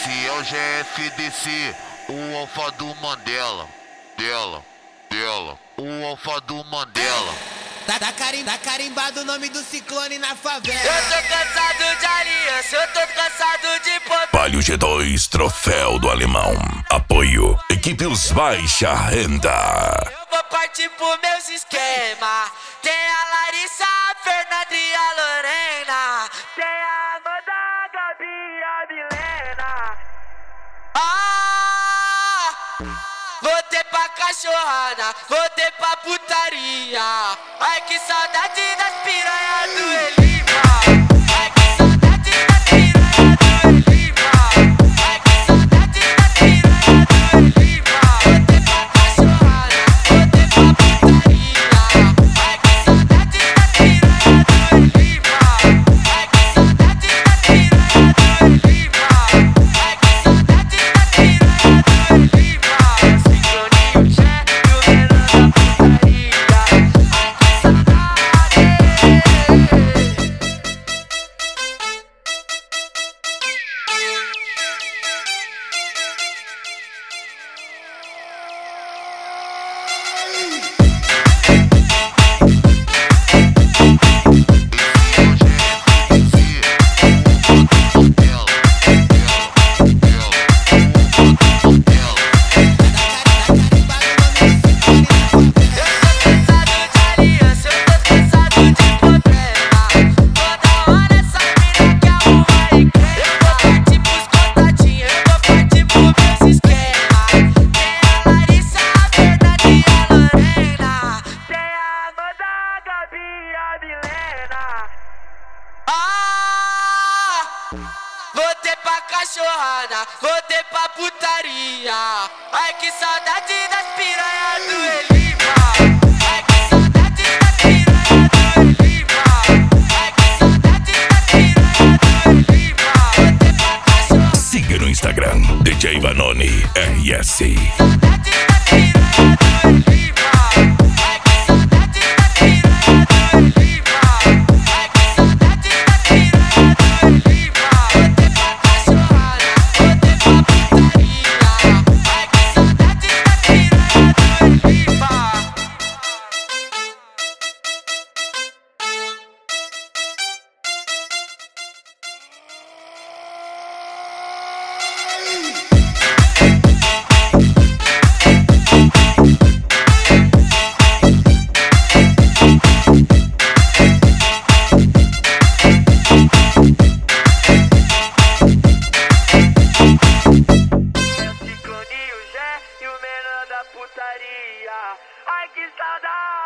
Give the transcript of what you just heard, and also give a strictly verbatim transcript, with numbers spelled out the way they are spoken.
Esse é o G F D C, o alfa do Mandela. Dela, dela, o alfa do Mandela. Tá, tá, carim, tá carimbado o nome do ciclone na favela. Eu tô cansado de aliança, eu tô cansado de poder. Palio G dois, troféu do alemão. Apoio, equipe Os Baixa Renda. Eu vou partir pro meus esquemas. Tem a Larissa, a Fernanda e a Lorena. Tem a Amanda, a Gabi e a Milena. Ah, voltei pra cachorrada, voltei pra putaria. Ai que saudade das piranhas do Elima. Ai que saudade das piranhas do Elima. Ai que saudade das piranhas do Elima. Voltei pra cachorrada, voltei pra putaria. Ai que saudade das piranhas do Elima. Ai que saudade das piranhas do Elima. Ai que saudade das piranhas do Elima. Sincroninho, chefe, o menor da putaria. Ai que saudade. Voltei pra cachorrada, voltei pra putaria. Ai que saudade das piranhas do Elima. Ai que saudade das piranhas do Elima. Ai que saudade das piranhas do Elima. Voltei pra cachorrada. Siga no Instagram, D J Vanoni R S. Saudade das piranhas do Elima. Ai que saudade das piranhas do Elima. Ai que saudade das piranhas do Elima. Voltei pra cachorrada, voltei pra putaria. Ai que saudade das piranhas do Elima. Sincroninho, Jé e o menor da putaria. Ai que saudade.